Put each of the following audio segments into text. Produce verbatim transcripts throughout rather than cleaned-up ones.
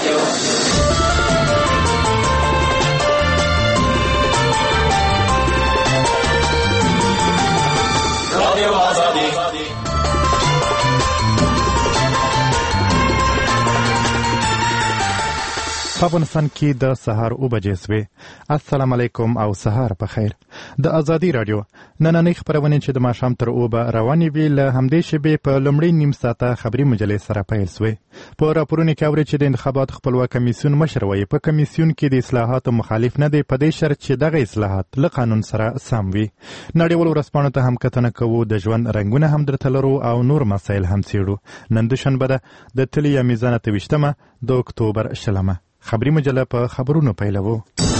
په افغانستان کې د سهار اوه بجې سوې. السلام علیکم او سهار په خیر. د ازادي راډیو نننۍ خپرونې چې د ماښام تر اوه به روانې وي له همدې شیبې په لومړۍ نیم ساعته خبري مجلې سره پیل سوې. په راپورونو کې اوري چې د انتخاباتو خپلواک کمیسیون مشر وایي په کمیسیون کې د اصلاحاتو مخالف نه دی په دې شرط چې دغه اصلاحات له قانون سره سم وي. نړیوالو ورځپاڼو ته هم کتنه کوو، د ژوند رنګونه هم درته لرو او نور مسایل هم څیړو. نن دوشنبه ده د تلې یا میزان اته ویشتمه د اکتوبر شلمه. خبري مجله په خبرونو پیلوو.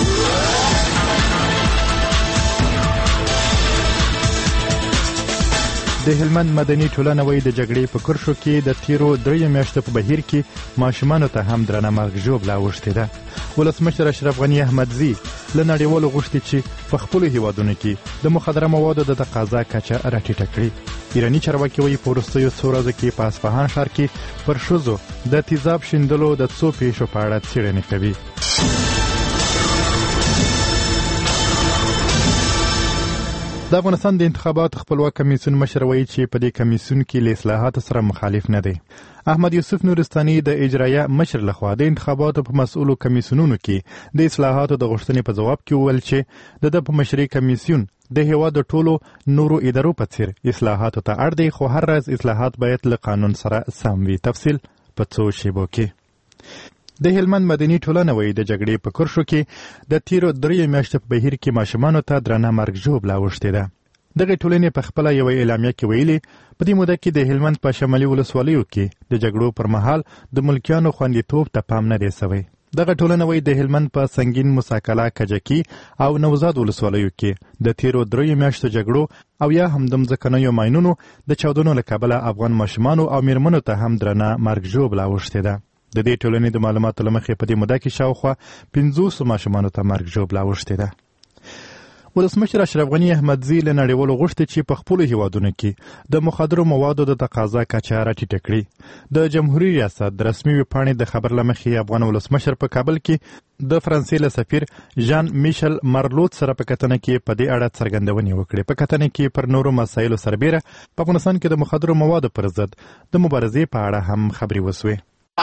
د هلمند مدني ټولنه وایي د جګړې په کرښو کې د تیرو دریو میاشتو په بهیر کې ماشومانو ته هم درنه مرګ ژوبله اوښتې ده. ولسمشر اشرف غني احمدزي له نړیوالو غوښتي چې په خپلو هیوادونو کې د مخدره موادو د تقاضا کچه راټیټه کړي. ایراني چارواکي وایي په وروستیو څو ورځو کې په اصفهان ښار کې پر ښځو د تیزاب شیندلو د څو پیښو په اړه څېړنې کوي. د افغانستان د انتخاباتو خپلواک کمیسیون مشر وایي چې په دې کمیسیون کې له اصلاحاتو سره مخالف نه دی. احمد یوسف نورستاني د اجرایه مشر لخوا د انتخاباتو په مسؤلو کمیسیونونو کې د اصلاحاتو د غوښتنې په ځواب کې وویل چې د ده په مشرۍ کمیسیون د هیواد د ټولو نورو ادارو په څیر اصلاحاتو ته اړ دی، خو هر راز اصلاحات باید له قانون سره سم وي. تفصیل په څو شیبو کې. د هلمند مدني ټولنه وایي د جګړې په کرښو کې د تیرو دریو میاشتو په بهیر کې ماشومانو ته درنه مرګ ژوبله اوښتې ده. دغې ټولنې په خپله یوه اعلامیه کې ویلي په دې موده کې د هلمند په شمالي ولسوالیو کې د جګړو پر مهال د ملکیانو خوندیتوب ته پام نه دی سوی. دغه ټولنه وایي د هلمند په سنگین مساکله، کجکي او نوزاد ولسوالیو کې د تیرو دریو میاشتو جګړو او یا هم د مځکنیو ماینونو د چاودنو له کبله افغان ماشومانو او میرمنو ته هم درنه مرګ ژوبله اوښتې ده. د دې ټولنې د معلوماتو له مخې په دې موده کې شاوخوا پنځوسو ماشومانو ته مرګ ژوبله اوښتې ده. ولسمشر اشرف غني احمدزي له نړیوالو غوښتي چې په خپلو هیوادونو کې د مخدرو موادو د تقاضا کچه راټیټه کړي. د جمهوریت ریاست د رسمي ویبپاڼې د خبر له مخې افغان ولسمشر په کابل کې د فرانسې له سفیر ژان میشل مارلوت سره په کتنه کې په دې اړه څرګندونې وکړې. په کتنه کې پر نورو مسایلو سربیره په افغانستان کې د مخدرو موادو پر ضد د مبارزې په اړه هم خبرې وسوې.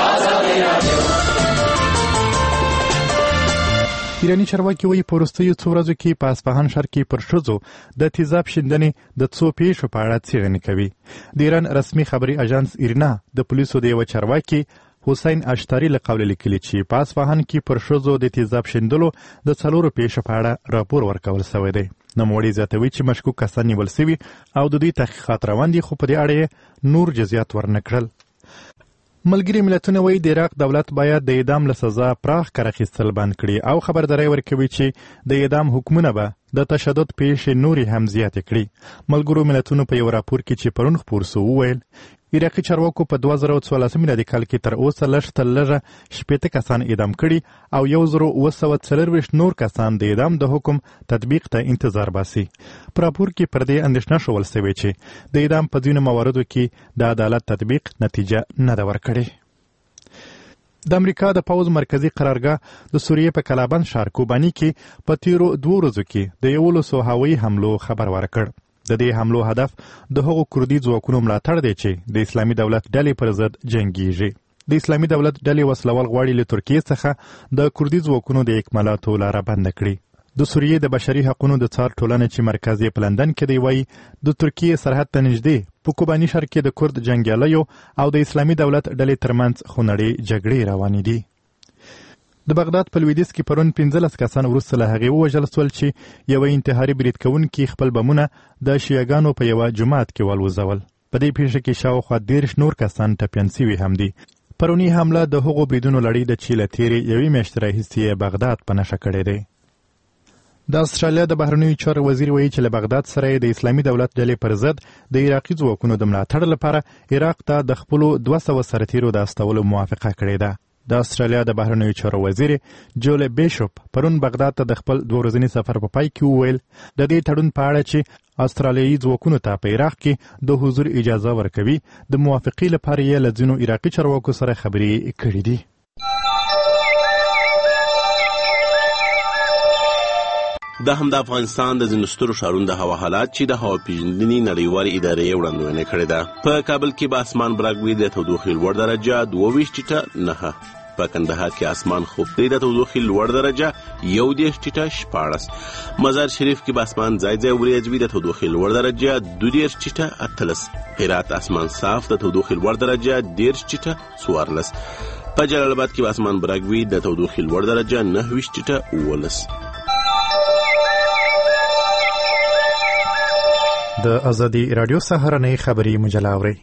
ایراني چارواکي وایي په وروستیو څو ورځو کې په اصفهان ښار کې پر ښځو د تیزاب شیندنې د څو پیښو په اړه څېړنې کوي. د ایران رسمي خبري اژانس ایرنا د پولیسو د یوه چارواکي حسین اشتاري له قوله لیکلي چې په اصفهان کې پر ښځو د تیزاب شیندلو د څلورو پیښو په اړه راپور ورکول سوی دی. نوموړي زیاتوي چې مشکوک کسان نیول سوي او د دوی تحقیقات روان دي، خو په دې اړه یې نور جزیات ورنه کړل. ملګري ملتونه وایي د عراق دولت باید د اعدام له سزا پراخ کار اخیستل بند کړي او خبرداری ورکوي چې د اعدام حکمونه به د تشدد پیښې نورې هم زیاتې کړي. ملګرو ملتونو په یو راپور کې چې پرون خپور سو وویل عراقي چارواکو په دوه زره څوارلسم میلادي کال کې تر اوسه لږ تر لږه شپېته کسان اعدام کړي او یو زره اوه سوه څلرویشت نور کسان د اعدام د حکم تطبیق ته انتظار باسي. په راپور کې پر دې اندېښنه ښوول سوې چې د اعدام په ځینو مواردو کې د عدالت تطبیق نتیجه نه ده ورکړې. د امریکا د پوځ مرکزي قرارګاه د سوریې په کلابند ښار کوباني کې په تیرو دوو ورځو کې د یولسو هوایي حملو خبر ورکړ. د دې حملو هدف د هغو کردي ځواکونو ملاتړ دی چې د اسلامي دولت ډلې پر ضد جنګیږي. د اسلامي دولت ډلې وسلوال غواړي له ترکیې څخه د کردي ځواکونو د اکمالاتو لاره بنده کړي. د سوریې د بشري حقونو د څار ټولنه چې مرکز یې په لندن کې دی وایي د ترکیې سرحد ته نږدې په کوباني ښار کې د کرد جنګیالیو او د اسلامي دولت ډلې ترمنځ خونړۍ جګړې روانې دي. د بغداد په لویدیځ کې پرون پنځلس کسان وروسته له هغې ووژل سول چې یوه انتحاري برید کوونکي خپل بمونه د شیعګانو په یوه جومات کې والوځول. په دې پیښه کې شاوخوا دېرش نور کسان ټپیان سوي هم دي. پرونی حمله د هغو بریدونو لړۍ ده چې له تېرې یوې میاشتې راهیسې یې بغداد په نښه کړی دی. د استرالیا د بهرنیو چارو وزیر وایي چې له بغداد سره د اسلامي دولت ډلې پر ضد د عراقي ځواکونو د ملاتړ لپاره عراق ته د خپلو دوه سوه سرتیرو د استولو موافقه کړې ده. د استرالیا د بهرنیو چارو وزیر جول بیشوپ پرون بغداد ته د خپل دوه ورځني سفر په پای کې وویل د دې تړون په اړه چې استرالیایي ځواکونو ته په عراق کې د حضور اجازه ورکوي د موافقې لپاره یې له ځینو عراقي چارواکو سره خبرې کړې دي. دا هم د افغانستان د ځینو سترو ښارونو د هوا حالات چې د هوا پیژندنې نړیوالې ادارې وړاندوینه کړې ده. په کابل کې به اسمان براګوي د تودوخې لوړ درجه دوه ویشت ټیټه نهه، په کندهار کې اسمان خوب دی د تودوخې لوړ درجه یو دېرش ټیټه شپاړس، مزار شریف کې به اسمان ځای ځای وریځ وي د تودوخې لوړ درجه دوه دېرش ټیټه اتلس، هرات اسمان صاف د تودوخې لوړ درجه دېرش ټیټه څوارلس، په جلال آباد کې به اسمان براګوي د تودوخې لوړ درجه نهه ویشت ټیټه اوولس. د ازادي رادیو سهارنۍ خبري مجله اورئ.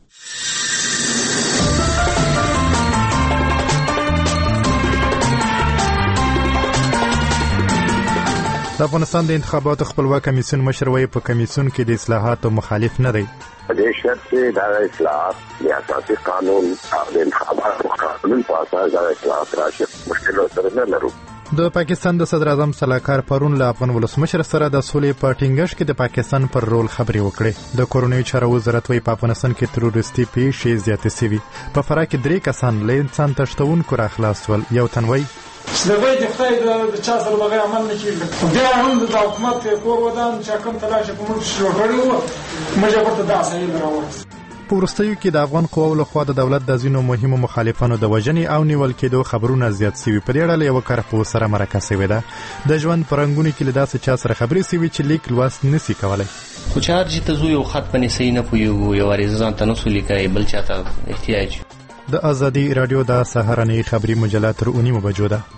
د افغانستان د انتخاباتو خپلواک کمیسیون مشر وایي په کمیسیون کې د اصلاحاتو مخالف نه دی. د شرط چې د اصلاحات د اساسي قانون او د انتخاباتو قانون په اساس د اصلاحات راشي مشکل سره نه لرو. د پاکستان د صدر اعظم سلاکار پرون له افغان ولسمشر سره د سولې په ټینګښت کې د پاکستان پر رول خبرې وکړې. د کورونی چارو وزارت وایي په افغانستان کې تروریستي پیښې زیاتې شوي. په فراه کې درې کسان له انسان تښتونکو را خلاص ول. یو تن وایي چې د وای د خدای د چا سره بغیر عمل نه کیږي. بیا هم د حکومت کور ودان چې کوم تلاش په موږ شروع کړو موږ ورته دا سړي راوړل. په وروستیو کې د افغان قواو لخوا د دولت د ځینو مهمو مخالفانو د وژنې او نیول کېدو خبرونه زیات شوي. په دې اړه یو کارپوه سره مرکه شوې ده. د ژوند په رنګونو کې له داسې چا سره خبرې شوي چې لیک لوست نشي کولی. خو چې هر ته زو یو خط باندې صحیح نه پوهېږو، یو عریضه ځان ته نسو لیکلی، بل چا ته احتیاج. د ازادي رادیو د سهارنۍ خبري مجله تر اونۍ بجو ده.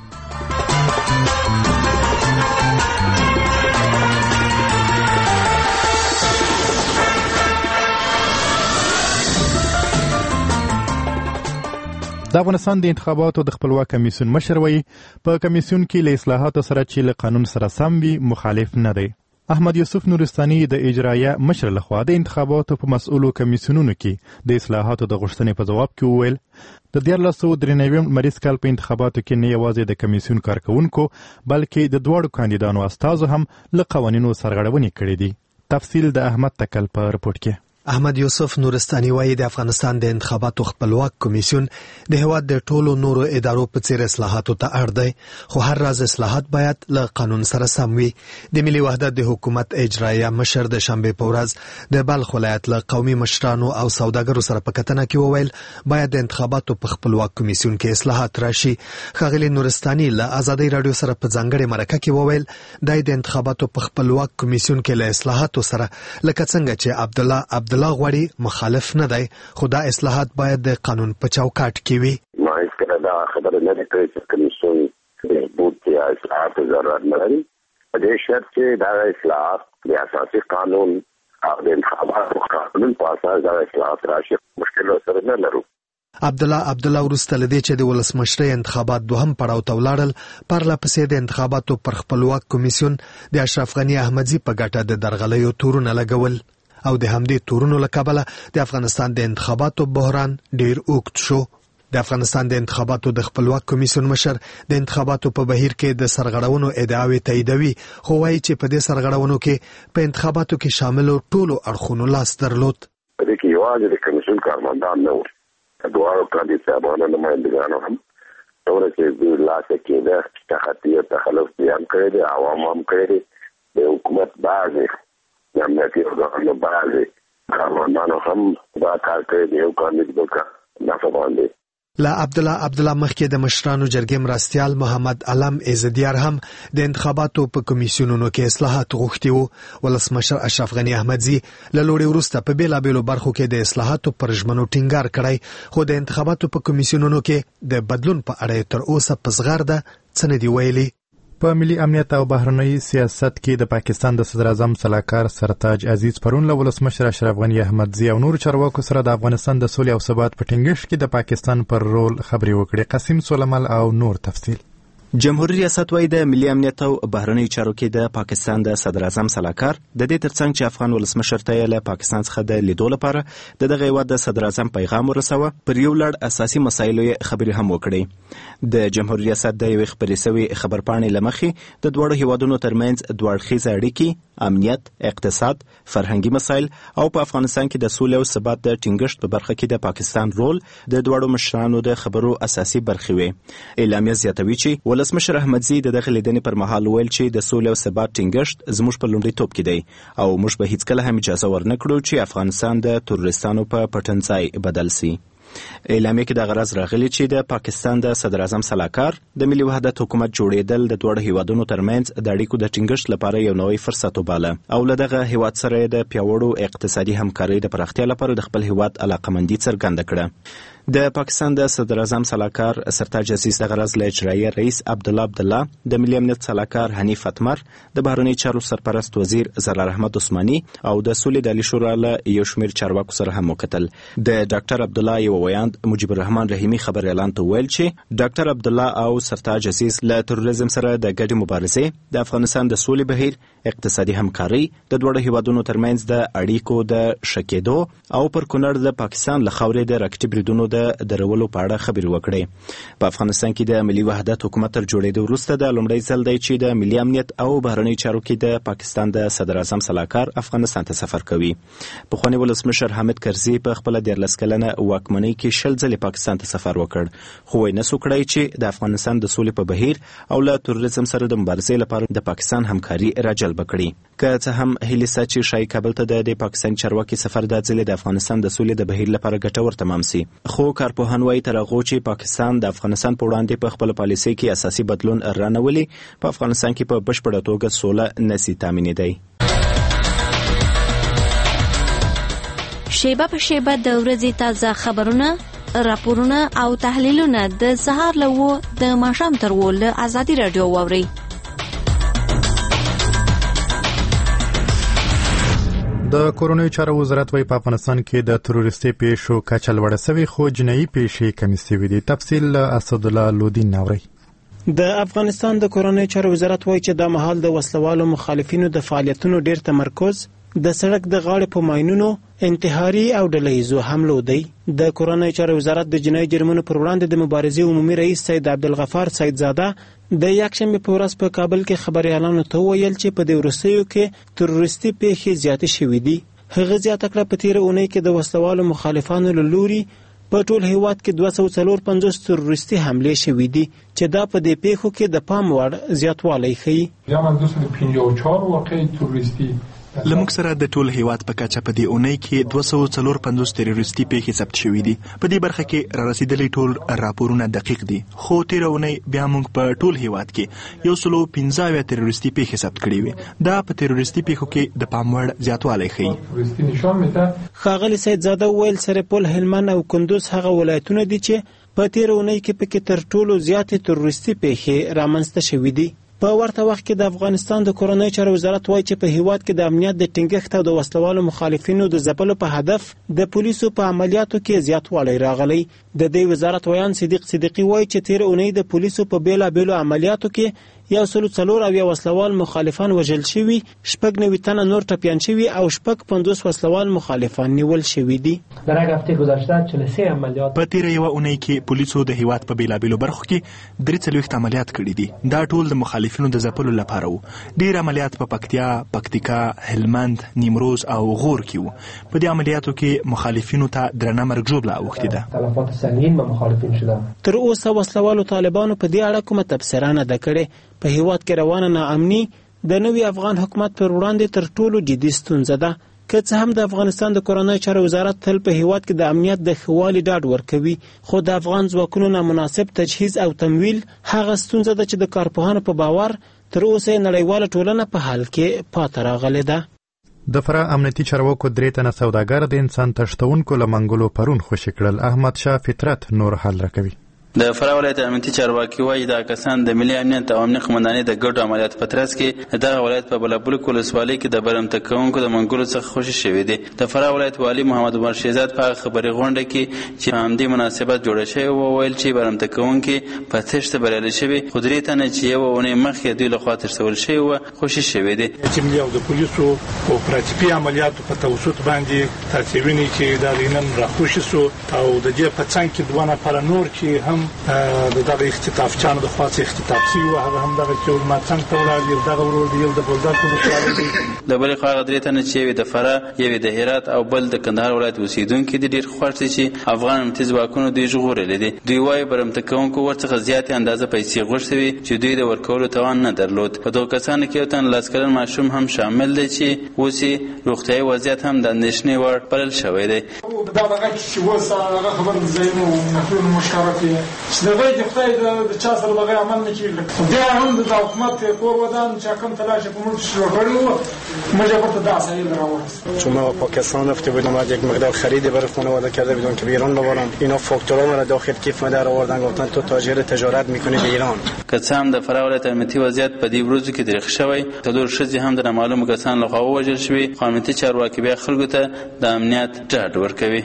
د افغانستان د انتخاباتو د خپلواک کمیسیون مشر وایي په کمیسیون کې له اصلاحاتو سره چې له قانون سره سم وي مخالف نه دی. احمد یوسف نورستاني د اجرایه مشر لخوا د انتخاباتو په مسؤلو کمیسیونونو کې د اصلاحاتو د غوښتنې په جواب کې وویل د دیارلس سوه درې نوي لمریز کال په انتخاباتو کې نه یوازې د کمیسیون کارکونکو بلکې د دواړو کاندیدانو استازو هم له قوانینو سرغړونې کړې دي. تفصیل د احمد تکل په رپورټ کې. احمد یوسف نورستاني وایي د افغانستان د انتخاباتو خپلواک کمیسیون د هیواد د ټولو نورو ادارو په څیر اصلاحاتو ته اړ دی، خو هر راز اصلاحات باید له قانون سره سم وي. د ملي وحدت د حکومت اجرایه مشر د شنبه په ورځ د بلخ ولایت له قومي مشرانو او سوداګرو سره په کتنه کې وویل باید د انتخاباتو په خپلواک کمیسیون کې اصلاحات راشي. ښاغلي نورستاني له ازادي رادیو سره په ځانګړې مرکه کې وویل د انتخاباتو په خپلواک کمیسیون کې له اصلاحاتو سره لکه څنګه چې عبد الله عبد الله غوړي مخالف نه دی، خو دا اصلاحات باید د قانون په چوکاټ کې وي. ما هیڅ کله دا خبره نه کړې چې کمیسیون د بوت یا اصلاحات ضرورت نه لري. په دې شرط چې دا اصلاحات د اساسي قانون او د انتخاباتو قانون په اساس دا اصلاحات راشي مشکل سره نه لرو. عبد الله عبد الله ورسته لدی چې د ولسمشرۍ انتخابات دوهم پړاو ته ولاړل، پرله پسې د انتخاباتو پر خپلواک کمیسیون د اشرف غنی احمدزي په ګټه د درغلیو تورونه لګول او د همدې تورونو له کبله د افغانستان د انتخاباتو بحران ډیر اوږد شو. د افغانستان د انتخاباتو د خپلواک کمیسیون مشر د انتخاباتو په بهیر کې د سرغړونو ادعاوې تاییدوي، خو وایي چې په دې سرغړونو کې په انتخاباتو کې شاملو ټولو اړخونو لاس درلود. په دې کې یوازې د کمیسیون کارمندان نه وو، دواړو کاندیدانو نمایندګانو هم ټول چې د لاس کې د تخطي تخلف بیان کړی دی، عوام هم کړی دی، د حکومت بعضې د امنیتي ارګانونو بعضې کارمندانو هم دا کار کړی دی. یو کاندید بل نفع باندې لا عبد الله عبد الله مخکې د مشرانو جرګې مرستیال محمد علم عزدیار هم د انتخاباتو په کمیسیونونو کې اصلاحات غوښتي وو. ولسمشر اشرف غنی احمدزي له لوړې وروسته په بیلابېلو برخو کې د اصلاحاتو پر ژمنو ټینګار کړی، خو د انتخاباتو په کمیسیونونو کې د بدلون په اړه تر اوسه په زغرده څه نه دي ویلي. په ملي امنیت او بهرنی سیاست کې د پاکستان د صدر اعظم سلاکار سرتاج عزیز پرون له ولسمشر اشرف غنی احمدزي او نور چارواکو سره د افغانستان د سولې او ثبات په ټینګښت کې د پاکستان پر رول خبرې وکړې. قاسم سولمل او نور تفصیل. جمهوریت ریاست وایي د ملي امنیت او بهرنی چارو کې د پاکستان د صدر اعظم سلاکار د دې ترڅنګ چې افغان ولسمشر ته له پاکستان څخه د لیدو لپاره د دغه هیواد د صدر اعظم پیغام ورسوه، پر یو لړ اساسي مسایلو خبرې هم وکړي. د جمهوریت ریاست د یوې خبرې شوې خبرپاڼې له مخې د دواړو هیوادونو ترمنځ دوه اړخیزه اړیکې، امنیت، اقتصاد، فرهنګي مسایل او په افغانستان کې د سولې او ثبات د ټینګښت په برخه کې د پاکستان رول د دواړو مشرانو د خبرو اساسي برخې وي. اعلامیه زیاتوي چې ولسمشر احمدزي د دغه لیدنې پر مهال ویل چې د سولې او ثبات ټینګښت زموږ په لومړیتوب کې دی او موږ به هیڅکله هم اجازه ورنکړو چې افغانستان د تروریستانو په پټنځای بدل سي. اعلامیه کې د غرض راغلی چې د پاکستان د صدر اعظم سلاکار د ملي وحدت حکومت جوړېدل د دوه هیوادونو ترمنځ د اړیکو د ټینګښت لپاره یو نوی فرصت وباله او له دغه هیواد سره د پیاوړو اقتصادي همکارۍ د پراختیا لپاره د خپل هیواد علاقمندي څرګنده کړه. د پاکستان د صدر اعظم سلاکار سرتاج عزیز د غرض له اجرایي رئیس عبدالله عبدالله د ملي امنیت سلاکار حنیف اتمر د بهرنی چارو سرپرست وزیر زرار احمد عثماني او د سولې د عالی شورا له یو شمېر چارواکو سره هم وکتل. د ډاکټر عبدالله یو ویاند مجيب الرحمن رحیمي خبر اعلان ته ویل چې ډاکټر عبدالله او سرتاج عزیز له تروریزم سره د ګډې مبارزې د افغانستان د سولې بهیر اقتصادي همکاري د دوه هیوادونو ترمنځ د اړیکو د شکېدو او پر کونړ د پاکستان له خاورې د راکټي بریدونو د درولو په اړه خبرې وکړې. په افغانستان کې د ملي وحدت حکومت تر جوړېدو وروسته د لومړی ځل دی چې د ملي امنیت او بهرنی چارو کې د پاکستان د صدر اعظم سلاکار افغانستان ته سفر کوي. پخوانی ولسمشر حامد کرزي په خپل دیارلس کلنه واکمنۍ کې شل ځلې پاکستان ته سفر وکړ خو یې نسو کړی چې د افغانستان د سولې په بهیر او له تروریزم سره د مبارزې لپاره د پاکستان همکاري راجلب کړي. که څه هم هیله ساتي چې شای کابل ته د پاکستان چارواکي سفر د ځلې د افغانستان د سولې د بهیر لپاره ګټور تمام سي خو کارپوهان وايي تر هغه چې پاکستان د افغانستان په وړاندې په خپل پالیسۍ کې اساسي بدلون رانولي په افغانستان کې په بشپړه توګه سوله نسي تامینېدای. شیبه په شیبه د ورځې تازه خبرونه، راپورونه او تحلیلونه د سهار له و د ماښام تر و له ازادي رادیو واورئ. د کورونوي چارو وزارت وايي په افغانستان کې د تروریستي پیښو کچه لوړه شوې خو جنایي پیښې کمې شوې دي. تفصیل اسد الله لودین نوري. د افغانستان د کورونوي چارو وزارت وايي چې د مهال د وسلوالو مخالفینو د فعالیتونو ډیر تمرکز د سړک د غاړې په ماینونو، انتحاري او ډلهیزو حملو دی. د کورونوي چارو وزارت د جنایي جرمونو پر وړاندې د مبارزې عمومي رئیس سید عبدالغفار سیدزاده د یکشنبه په ورځ په کابل کې خبريالانو ته ویل چې په دې ورسېو کې تروریستي پیښې زیاتې شوې دي. هغه زیاته کړه په تیر اونۍ کې د وسلوالو مخالفانو له لوري په ټول هیواد کې دوه سوه څلور پنځوس تروریستي حملې شوې دي چې دا په دې پیښو کې د پام وړ زیاتوالی ښیي. یا من دوه سوه پنځه او چهار واقعي تروریستي لموږ سره د ټول هیواد په کچه په دې اونۍ کې دوه سوه څلور پنځوس تروریستي پیښې ثبت شوې دي. په دې برخه کې را رسیدلي ټول راپورونه دقیق دي خو تیر اونۍ بیا موږ په ټول هیواد کې یو سلو پنځه اویا تروریستي پیښې ثبت کړې وې. دا په تروریستي پیښو کې د پام وړ زیاتوالی ښیي. ښاغلي سیدزاده وویل سرپل، هلمند او کندوز هغه ولایتونه دي چې په تیر اونۍ کې پکې تر ټولو زیاتې تروریستي پیښې رامنځته شوې دي. په ورته وخت کې د افغانستان د کورونوي چارو وزارت وايي چې په هیواد کې د امنیت د ټینګښت او د وسلوالو مخالفینو د ځپلو په هدف د پولیسو په عملیاتو کې زیاتوالی راغلی. د دې وزارت ویان صدیق صدیقي وايي چې تیر اونۍ د پولیسو په بیلابیلو عملیاتو کې یو سلو څلور اویا وسلوال مخالفان وژل شوي، شپږ نوي تنه نور ټپیان شوي او شپږ پنځوس وسلوال مخالفان نیول شوي دي. در یک هفته گذشته چهل و سه عملیات په تیره یوه اونۍ کې پولیسو د هیواد په بیلابیلو برخو کې درې څلوېښت عملیات کړي دي. دا ټول د مخالفینو د ځپلو لپاره وو. ډېر عملیات په پکتیا، پکتیکا، هلمند، نیمروز او غور کې وو. په دې عملیاتو کې مخالفینو ته درنه مرګ ژوبله اوښتې ده. تلفات سنگین به مخالفین شده. تر اوسه وسلوالو طالبانو په دې اړه کومه تبصره نه ده کړې. په هیواد کې روانه ناامني د نوي افغان حکومت پر وړاندې تر ټولو جدي ستونزه ده. که څه هم د افغانستان د کورونوي چارو وزارت تل په هیواد کې د امنیت د ښه والي ډاډ ورکوي خو د افغان ځواکونو نامناسب تجهیز او تمویل هغه ستونزه ده چې د کارپوهانو په باور تر اوسه نړیواله ټولنه په حال کې پاتې راغلې ده. د فراه امنیتي چارواکو درې تنه سوداګر د انسان تښتونکو له منګولو پرون خوشي کړل. احمد شاه فطرت نور حل راکوي. د فراه ولایت امنیتي چارواکي وايي دا کسان د ملي امنیت او امنیت قومندانۍ د ګډو عملیاتو په ترڅ کې دغه ولایت په بلابلک ولسوالۍ کې د برمته کوونکو د منګولو څخه خوشي شوي دي. د فراه ولایت والي محمد عمر شهزاد په خبري غونډه کې چې همدې مناسبت جوړه شوې و ویل چې برمته کوونکي په تښت بریالي شوي خو درې تنه چې یوه اونۍ مخکې دوی لخوا تښتول شوي وه خوشي شوي دي. چې ملي او د پولیسو اپراتیفي عملیاتو په توسط باندې تاسې وینئ چې دا نن راخوشي سو او د دې په څنګ کې دوه نفره نور چې هم هم د دغه اختطافچانو د خوا څخه اختطاف شوي وو، هغه هم دغه چې ما څنګ ته ولاړ دي، دغه ورور دی، یو د بولدک ولسوالۍ دی. د بلې خوا هغه درې تنه چې یو د فراه، یو د هرات او بل د کندهار ولایت اوسېدونکي دي ډېر خوښ دي چې افغان امنیتي ځواکونو دوی ژغورلي دي. دوی وایي برمته کوونکو ورڅخه زیاتې اندازه پیسې غوښتې وي چې دوی د ورکولو توان نه درلود. په دغو کسانو کې یو تن لس کلن ماشوم هم شامل دی چې اوس یې روغتیایي وضعیت هم د اندېښنې وړ بلل شوی دی. دا دغه چې اوس هغه خبر د ځایونو نقلونو مشترک دی چې دغه د خدای د چا سره دغه عمل نه کېږي. بیا هم د حکومت کور ودان چې کم تلاش په موږ شروع کړی وو، موږ ورته دا سایل راوړست. چون ما پاکستان رفته بودم و یک مقدار خریدی برای خانواده کرده بودم که به ایران ببرم. اینا فاکتورا رو داخل کیف مدار آوردن، گفتن تو تاجر تجارت میکنی به ایران. که څه هم د فراه ولایت امنیتي وضعیت په دې ورځو کې درېخ شوی، څلور ښځې هم د نامعلومو کسانو لخوا ووژل شوي، خو امنیتي چارواکي بیا خلکو ته د امنیت ډاډ ورکوي.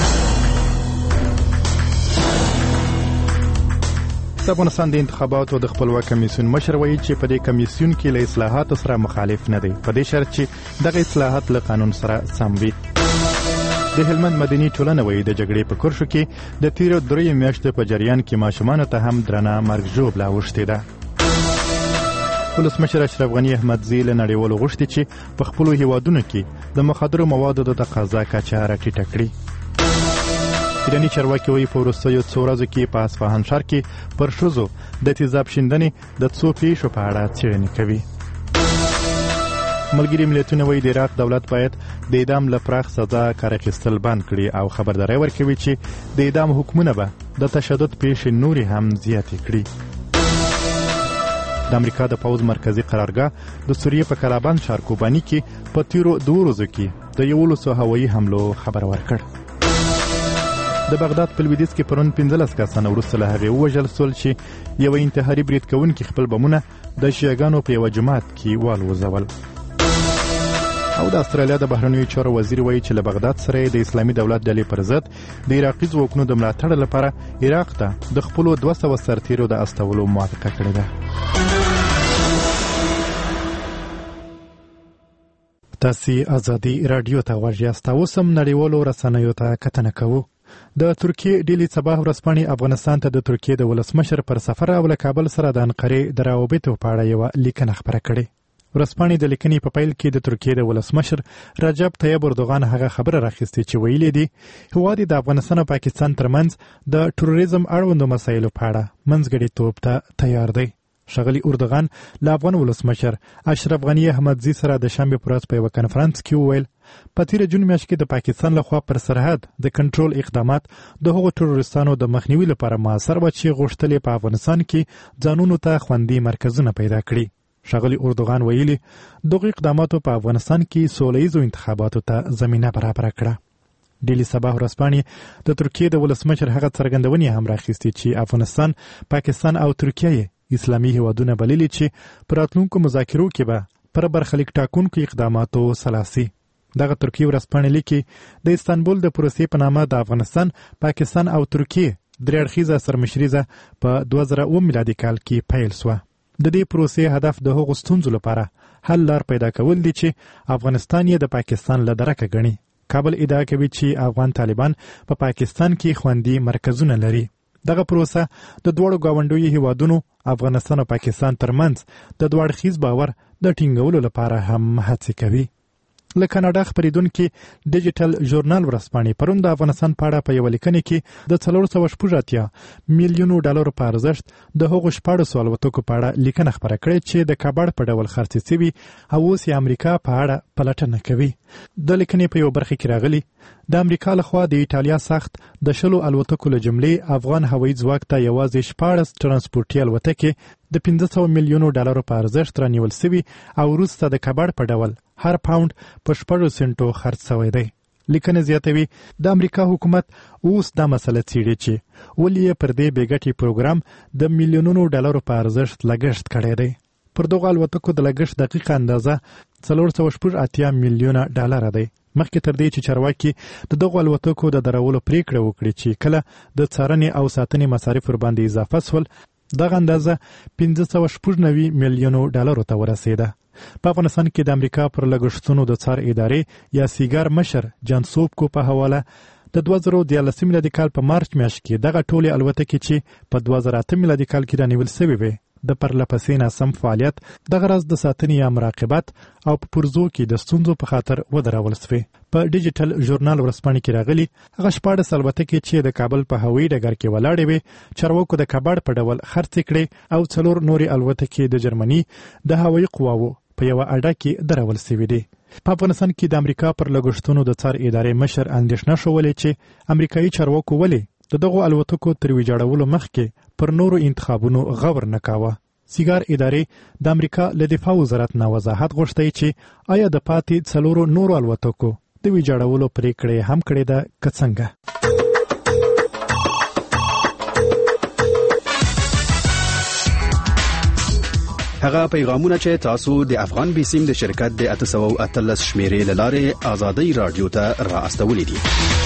د افغانستان د انتخاباتو د خپلواک کمیسیون مشر وایي چې په دې کمیسیون کې له اصلاحاتو سره مخالف نه دی، په دې شرط چې دغه اصلاحات له قانون سره سم وي. د هلمند مدني ټولنه وایي د جګړې په کرښو کې د تیرو درې میاشتو په جریان کې ماشومانو ته هم درنه مرګ ژوبله اوښتې ده. ولسمشر اشرف غني احمدزي له نړیوالو غوښتي چې په خپلو هیوادونو کې د مخدرو موادو د تقاضا کچه راټیټه کړي. ایراني چارواکي وایي په وروستیو څو ورځو کې په اصفهان ښار کې پر ښځو د تیزاب شیندنې د څو پیښو په اړه څېړنې کوي. ملګري ملتونه وایي د عراق دولت باید د اعدام له پراخ سزا کار اخیستل بند کړي او خبرداری ورکوي چې د اعدام حکمونه به د تشدد پیښې نورې هم زیاتې کړي. د امریکا د پوځ مرکزی قرارګاه د سوریې په کلابند ښار کوباني کې په تیرو دوه ورځو کې د یولسو هوایي حملو خبر ورکړ. د بغداد په لویدیځ کې پرون پنځلس کسان وروسته له هغې ووژل سول چې یو انتحاري برید کوونکي خپل بمونه د شیعګانو په یوه جومات کې والوځول. او د استرالیا د بهرنیو چارو وزیر وایي چې له بغداد سره د اسلامي دولت ډلې پر ضد د عراقي ځواکونو د ملاتړ لپاره عراق ته د خپلو دوه سوه سرتیرو د استولو موافقه کړې ده. تاسې ازادي راډیو ته غوږ یاست، اوس هم نړیوالو رسنیو ته کتنه کوو. د ترکیې ډیلی صباح ورځپاڼې افغانستان ته د ترکیې د ولسمشر پر سفر او له کابل سره د انقرې د روابطو په اړه یوه لیکنه خپره کړې. ورځپاڼې د لیکنې په پیل کې د ترکیې د ولسمشر رجب طیب اردوغان هغه خبره راخیستې چې ویلي دي هیواد د افغانستان او پاکستان ترمنځ د تروریزم اړوندو مسایلو په اړه منځګړیتوب ته تیار دی. ښاغلي اردوغان له افغان ولسمشر اشرف غني احمدزي سره د شنبې په ورځ په یوه کنفرانس کې وویل په تیره جون میاشت کې د پاکستان لخوا پر سرحد د کنټرول اقدامات د هغو تروریستانو د مخنیوي لپاره موثر وه چې غوښتل یې په افغانستان کې ځانونو ته خوندي مرکزونه پیدا کړي. ښاغلي اردوغان ویلي دغو اقداماتو په افغانستان کې سوله ییزو انتخاباتو ته زمینه برابره کړه. ډیلی صباح ورځپاڼې د ترکیې د ولسمشر هغه څرګندونې هم راخیستې چې افغانستان، پاکستان او ترکیه اسلامي هیوادونه بللي چې په راتلونکو مذاکرو کې به پر برخلیک ټاکونکو اقداماتو سلاسي. دغه ترکیې ورځپاڼې لیکي د استانبول د پروسې په نامه د افغانستان، پاکستان او ترکیې درې اړخیزه سرمشریزه په دوه زره اووه میلادي کال کې پیل سوه. د دې پروسې هدف د هغو ستونزو لپاره حل لار پیدا کول دي چې افغانستان یې د پاکستان له درکه ګڼي. کابل ادعا کوي چې افغان طالبان په پا پاکستان کې خوندي مرکزونه لري. دغه پروسه د دواړو ګاونډیو هیوادونو افغانستان او پاکستان ترمنځ د دوه اړخیز باور د ټینګولو لپاره هم هڅې کوي. له کاناډا خپرېدونکي ډیجیټل ژورنال ورځپاڼې پرون د افغانستان په اړه په یوه لیکنې کې د څلور سوه شپږ اتیا میلیونو ډالرو په ارزښت د هغو شپاړسو الوتکو په اړه لیکنه خپره کړې چې د کباړ په ډول خرڅې سوي او اوس یې امریکا په اړه پلټنه کوي. د لیکنې په یو برخه کې راغلي د امریکا لخوا د ایټالیا ساخت د شلو الوتکو له جملې افغان هوایي ځواک ته یوازې شپاړس ترانسپورټي الوتکې د پنځه سوه میلیونو ډالرو په ارزښت رانیول سوي او وروسته د کباړ په ډول هر پاوند په شپږو سنټو خرڅ شوی دی. لیکنه زیاتوي د امریکا حکومت اوس دا مسله څیړي چې ولې یې پر دې بې ګټې پروګرام د میلیونونو ډالرو په ارزښت لګښت کړی دی. پر دغو الوتکو د لګښت دقیقه اندازه څلور سوه شپږ اتیا میلیونه ډالره دی. مخکې تر دې چې چارواکي د دغو الوتکو د درولو پریکړه وکړي چې کله د څارنې او ساتنې مصارف ورباندې اضافه سول، دغه اندازه پنځه سوه شپږ نوي میلیونو ډالرو ته ورسېده. په افغانستان کې د امریکا پر لګښتونو د څار ادارې یا سیګار مشر جان سوبکو په حواله د دوه زره دیارلس میلادي کال په مارچ میاشت کې دغه ټولې الوتکې چې په دوه زره اته میلادي کال کې رانیول شوې وې د پرلپسې ناسم فعالیت دغه راز د ساتنې یا مراقبت او په پرزو کې د ستونزو په خاطر ودرول شوې. په ډیجیټل ژورنال ورځپاڼې کې راغلي هغه شپاړس الوتکې چې د کابل په هوایي ډګر کې ولاړې وې چارواکو د کباړ په ډول خرڅ کړې او څلور نورې الوتکې د جرمني د هوایي قواوو په یوه اډه کې درول شوې دي. په افغانستان کې د امریکا پر لګښتونو د څار ادارې مشر اندېښنه شولې چې امریکایي چارواکو ولې د دغو الوتکو تر ویجاړولو مخکې پر نورو انتخابونو غور نه کاوه. سیګار ادارې د امریکا له دفاع وزارت نه وضاحت غوښتی چې آیا د پاتې څلورو نورو الوتکو د ویجاړولو پریکړه هم کړې ده که څنګه. هغه پیغامونه چې تاسو د افغان بیسیم د شرکت د اته سوه اتلس شمیرې له لارې آزادۍ رادیو ته را استولې دي.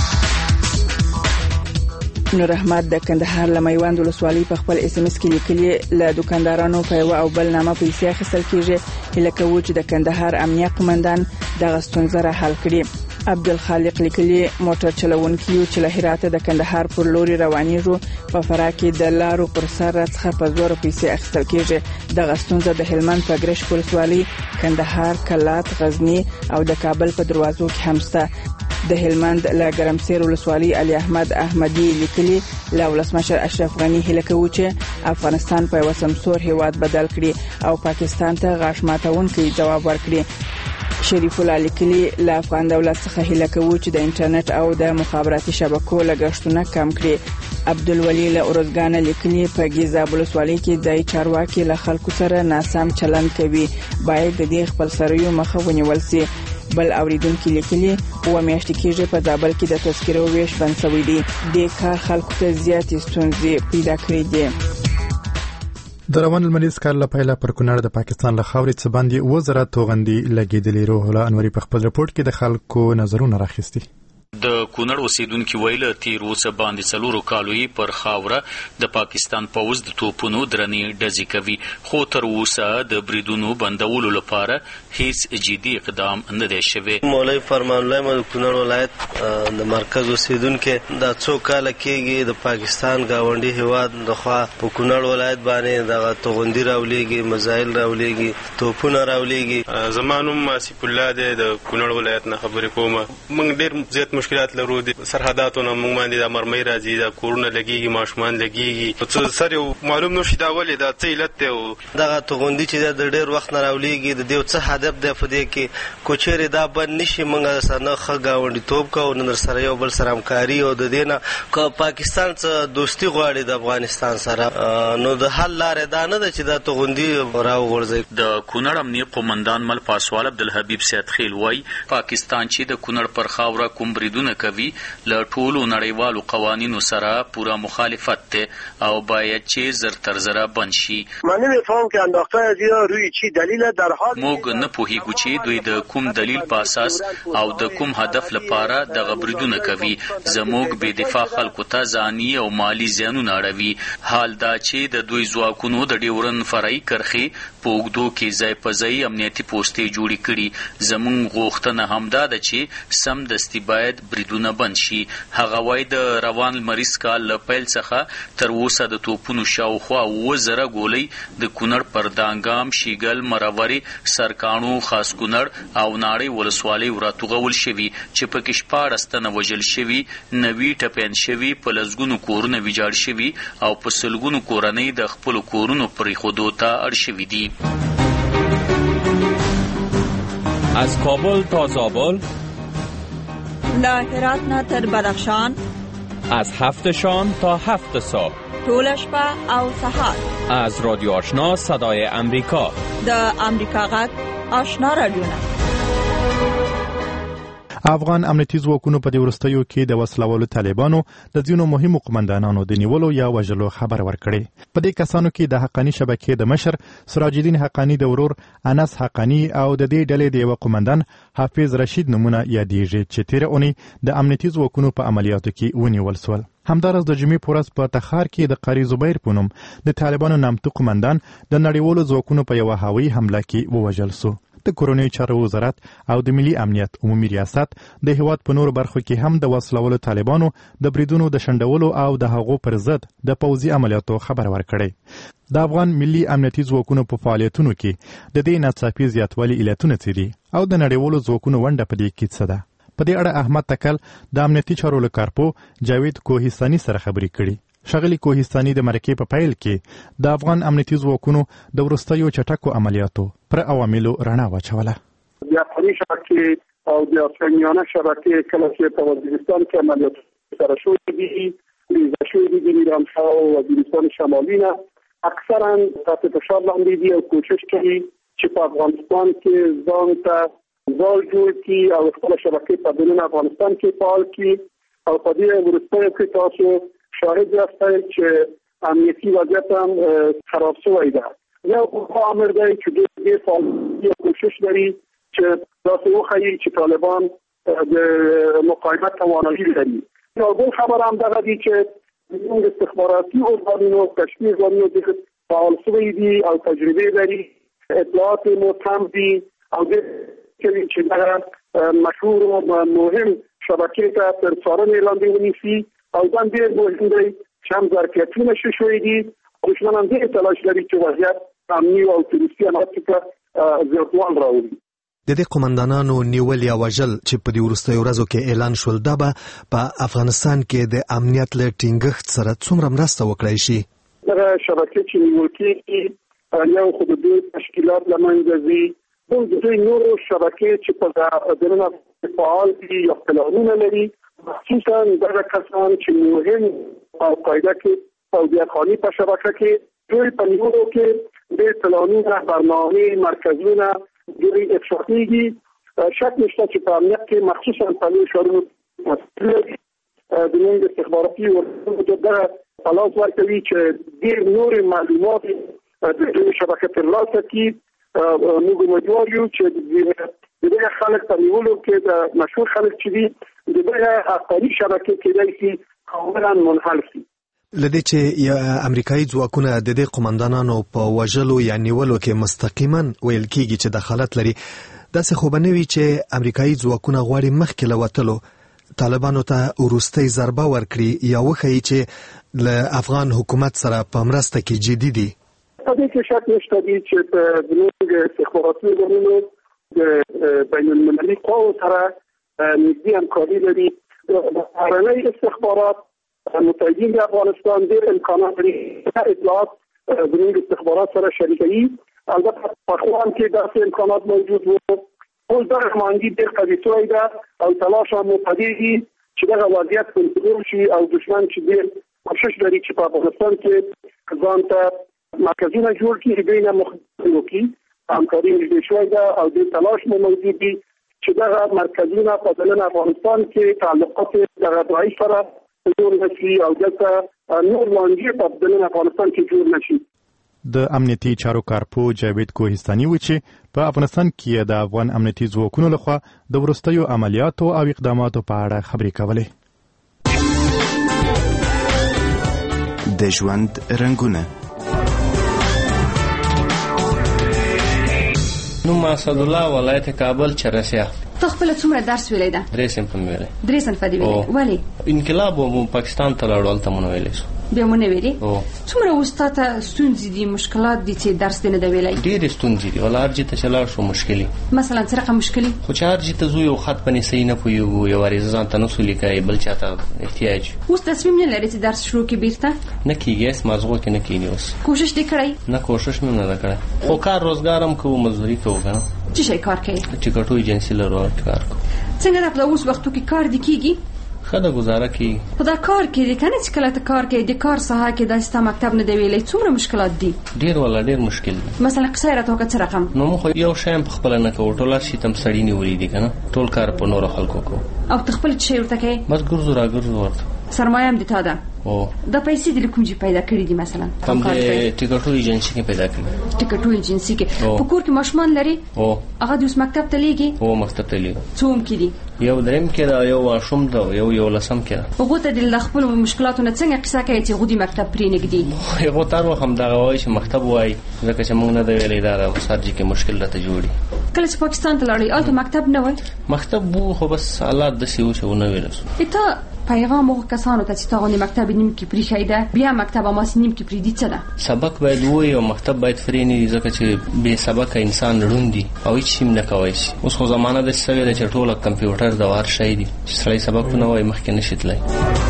نور احمد د کندهار له میوند ولسوالۍ په خپل اس ام اس کې لیکلي له دکاندارانو په یو او بل نامه پیسې اخیستل کیږي هله کوي چې د کندهار امنیه قومندان دغه ستونزه را حل کړي. عبدالخالق لیکلي موټر چلوونکي چې له هرات د کندهار پر لوري روانېږي په فرا کې د لارو پر سر څخه په زور پیسې اخیستل کیږي. دغه ستونزه د هلمند په ګرش ولسوالۍ کندهار کلات غزنی او د کابل په دروازو کې هم شته. د هلمند له ګرمسیر ولسوالۍ علي احمد احمدي لیکلي له ولسمشر اشرف غنی هله کوي چې افغانستان په یو سمسور هیواد بدل کړي او پاکستان ته غاښ ماتونکي جواب ورکړي. شریف الله لیکلي له افغان دولت څخه هله کوي چې د انټرنیټ او د مخابراتي شبکو لګښتونه کم کړي. عبدالولي له اورزګان لیکلي په ګیزاب ولسوالۍ کې د چارواکي له خلکو سره ناسم چلند کوي باید د دې خپل سروي مخه ونیول شي. بل اوریدونکو لیکلي و میاشتې کېږي په زابل کې د تذکرو ویش بند شوی دی. د کار خلکو ته زیاتې ستونزې پیدا کړې دي. د روان المریض کال له پیله پر کونړ د پاکستان له خاورې څخه باندې وزره توغندي لګېدلې. روح الله انوري په خپل رپورت کې د خلکو نظرونه راخستي. د کونړ اوسیدونکو ویل تیر اوسه باندې څلورو کالو پر خاوره د پاکستان پوځ د توپونو درنې ډزې کوي خو تر اوسه د بریدونو بندولو لپاره هیڅ جدي اقدام نه دی شوی. مولوی فرمان الله مو کونړ ولایت د مرکز اوسیدونکو د څو کال کېږي د پاکستان گاونډي هیواد د خوا په کونړ ولایت باندې د توغندي راولېږي مزایل راولېږي توپونه راولېږي. زمانوم ماسف الله د کونړ ولایت نه خبرې کوم. موږ ډېر زیات مشکلات لرو د سرحداتونو موږ باندې د مرمۍ راځي د کورونه لګيږي ماشومان لګيږي څه سره معلوم نشي دا ولې دا څه علت دی. دغه توغندي چې د ډېر وخت نه راولېږي د دې څه هدف دی په دې کې کوچېره دا بند نشي موږ سره نه ښه ګاونډي توپ کوو نن سره یو بل سره همکاري او د دې نه که پاکستان څخه دوستي غواړي د افغانستان سره نو د حل لارې دا نه ده چې دا توغندي راوغورځي. د کونړ امنیه قومندان مل پاسوال عبدالحبیب سید خیل وای پاکستان چې د کونړ پر خاوره کوم بریدونه کوي له ټولو نړیوالو قوانینو سره پوره مخالفت ده او باید چې زر تر زره بند شي. من نمیفهم که انداخته از یا روی چی دلیل در حال موږ نه پوهیږو چې دوی د کوم دلیل په اساس او د کوم هدف لپاره د بریدونه کوي. زموږ بې دفاع خلکو ته ځاني او مالی زیانونه اړوي. حال دا چې د دوی ځواکونو د ډیورن فرعي کرښې په اوږدو کې ځای په ځای امنیتي پوستې جوړې کړي. زموږ غوښتنه همدا ده چې سم دستي باید بریدونه بند شي. هغه وای د روان المریض کال له پیل څخه تر اوسه د توپونو شاوخوا اووه زره ګولۍ د کونړ پر دانګام شیګل مروري سرکاڼو خاص کونړ او ناړۍ ولسوالۍ راتوغول شوي چې پکې شپاړس تنه وژل شوي نوي ټپیان شوي په لسګونو کورونه ویجاړ شوي او په سلګونو کورنۍ د خپلو کورونو پرېښودو ته اړ شوي دي. از کابل تا زابل له هرات نه تر بدخشان از هفت شام تا هفت صبح طول شپه او سهار از رادیو آشنا صدای امریکا د امریکا غږ آشنا رادیو. افغان امنیتي ځواکونو په دې وروستیو کې د وسلوالو طالبانو د ځینو مهمو قومندانانو د نیولو یا وژلو خبر ورکړی. په دې کسانو کې د حقانی شبکې د مشر سراج الدین حقانی د ورور انس حقانی او د دې ډلې د یو قومندان حافظ رشید نمونه یادېږي چې تیر اونۍ د امنیتي ځواکونو په عملیاتو کې ونیول شول. همدارس د جمعې په ورځ په تخار کې د قاری زبیر په نوم د طالبانو نامتو قومندان د نړیوالو ځواکونو په یوه هوایي حمله کې ووژل شو. د کورنۍ چارو وزارت او د ملي امنیت عمومي ریاست د هیواد په نورو برخو کې هم د وسلوالو طالبانو د بریدونو د شنډولو او د هغو پر ضد د پوځي عملیاتو خبر ورکړی. د افغان ملي امنیتي ځواکونو په فعالیتونو کې د دې ناڅاپي زیاتوالي علتونه څه دي او د نړیوالو ځواکونو ونډه په دې کې څه ده؟ په دې اړه احمد تکل د امنیتي چارو له کارپو جاوید کوهستاني سره خبرې کړي. ښاغلي کوهستاني د مرکې په پیل کې د افغان امنیتي ځواکونو د وروستیو چټکو عملیاتو پر عواملو رڼا واچوله. د افغاني شبکې او د افغانیانه شبکې کله چې په وزیرستان کې عملیات سره شوي دي ریزه شوي دي د میرانشاه او وزیرستان شمالي نه اکثرا تحت فشار لاندې دي او کوشش کوي چې په افغانستان کې ځان ته ځای جوړ کړي او خپله شبکې په دننه افغانستان کې فعال کړي او په دې وروستیو کې تاسو شاهد یاستئ چې امنیتي وضعیت هم خراب شوی ده. یو امر دی چې ډېر فعال کوشش لري چې داسې وښیي چې طالبان د مقاومت توانایي لري. یو بل خبر هم دغه دی چې زموږ استخباراتي ارګانونو کشفي ارګانونو فعال شوي دي او تجربې لري، اطلاعات مو تم دي او د چې دغه مشهور او مهم شبکې ته تر څارنې لاندې ونیسي او دا ډېر مهم دی چې هم ظرفیتونه ښه شوي دي. دښمن هم ډېر تلاش لري چې وضعیت امني او تروریستي عملیاتو ته زیاتوالی راولي. د دې قومندانانو نیول یا وژل چې په دې وروستیو ورځو کې اعلان شول دا به په افغانستان کې د امنیت له ټینګښت سره څومره مرسته وکړای شي؟ دغه شبکې چې نیول کېږي یو خو د دوی تشکیلات له منځه ځي، بل د دوی نورو شبکې چې په دننه فعال دي یا پلانونه لري، خصوصا دغه کسان چې مهم او قاعده کې پوځیخاني په شبکه کې دوی په نیولو کې ډېر پلانونه برنامې مرکزونه دوی افشا کېږي. شک نشته چې په امنیت کې مخصوصا په لوی ښارونو مسؤل دي. د موږ استخباراتي ارګانونو ته دغه په لاس ورکوي چې ډېر نورې معلومات د دوی شبکه ترلاسه کړي. موږ امیدوار یو چې د دغه خلک په نیولو کې د مشهور خلک چې دي د دغه افغاني شبکې کېدای شي کاملا منحل شي. لدې چې امریکایي ځواکونه د دې قومندانانو په وژلو یا نیولو کې مستقیما ویل کېږي چې دخالت لري، داسې خو به نه وي چې امریکایي ځواکونه غواړي مخکې له وتلو طالبانو ته وروستۍ ضربه ورکړي یا وښیي چې له افغان حکومت سره په مرسته کې جدي دي؟ په دې کې شک نشته دي چې زموږ استخباراتي ارګانونو د بین المللي قواو سره نږدې همکاري لري. بهرنۍ استخبارات متحدین د افغانستان ډېر امکانات لري اطلاعات زموږ استخبارات سره شریکوي. البته پخوا هم کې داسې امکانات موجود وو، اوس دغه مانګي ډېر قوي شوی ده او تلاش هم په دې دي چې دغه وضعیت کنټرول شي او دښمن چې ډېر کوشش لري چې په افغانستان کې ځان ته مرکزونه جوړ کړي، دوی نه مخنیوی وکړي. همکاري نږدې شوی ده او ډېر تلاش مو موجود دي چې دغه مرکزونه په دننه افغانستان کې تعلقات دغه ضعیف سره جوړ نشي او دلته نور لانجې په دننه افغانستان کې جوړ نشي. د امنیتي چارو کارپو جاوید کوهستاني و چې په افغانستان کې د افغان امنیتي ځواکونو لخوا د وروستیو عملیاتو او اقداماتو په اړه خبرې کولې. د ژوند رنګونه نوم اسد الله ولایت کابل چرسیا. ته خپل څومره درس ویلی ده؟ درې صنفه مې ویلی. درې صنفه دې ویلی. ولې؟ انقلاب مو پاکستان ته لاړو هلته مو نه ویلی شو. بیا مو نه ویلي؟ څومره اوس تا ته ستونزې دي مشکلات دي چې درس دې نه ده ویلی؟ ډېرې ستونزې دي. والله هر ځای ته چې لاړ شو مشکلې. مثلا څه رقم مشکلې؟ خو چې هر ځای ته ځو یو خط باندې صحیح نه پوهېږو، یو عریضه ځان ته نه سو لیکلی، بل چا ته احتیاج. اوس تصمیم نه لرې چې درس شروع کړې بېرته؟ نه کېږي، هېڅ مازغو کې نه کېږي اوس. کوشش دې کړی؟ نه کوشش مې نه ده کړی، خو کار روزګار هم کوو، مزدوري کوو که نه. څه شی کار کوې؟ ټکټو ایجنسي لرو، کار کوو. څنګه ده په اوس وختو کې کار دې کېږي؟ ښه ده گزاره کېږي. خو دا کار کې دی که نه چې کله ته کار کوې د کار ساحه کې داسې ستا مکتب نه دی ویلی، څومره مشکلات دي؟ ډېر والله ډېر مشکل دي. مثلا قصه یې راته وکړه څه رقم؟ نو موږ خو یو شی هم په خپله نه کوو، ټول هر شي ته هم سړي نیولي دي که نه، ټول کار په نورو خلکو کوو. او ته خپل څه شی ورته کوې؟ بس ګرځو را ګرځو ورته. سرمایه هم د تا ده؟ او دا پیسې دې له کوم ځای پیدا کړي دي مثلا؟ هم د ټکټو ایجنسي کې پیدا کړي. ټکټو ایجنسي کې په کور کې ماشومان لري؟ او هغه د اوس مکتب ته لیږي؟ او مکتب ته لیږي. څو عمر کې دي؟ یو دریم کې دا یو ماشوم دا یو یو لسم کې هغه ته د خپل مشکلاتو نه څنګه قصه کوي چې غوډي مکتب پرې نګدي یو تر وخت هم دا وایي چې مکتب وایي ځکه چې موږ نه دی ویلې دا سرجی کې مشکل راته جوړي کله چې پاکستان ته لاړې الته مکتب نه وای مکتب وو خو بس حالات د سیو چې ونه ویل ته پیغام مو کسانو ته چې تاغونی مکتب نیم کې پرې شایده بیا مکتب ما نیم کې پرې دي څه ده سبق باید وای او مکتب باید فري نه ځکه چې به سبق انسان لړوندي او هیڅ شي نه کوي اوس خو زمانہ د سوي د چټوله کمپیوټر د وار شي دي چې سړی سبق نه وای مخکې نشي تلای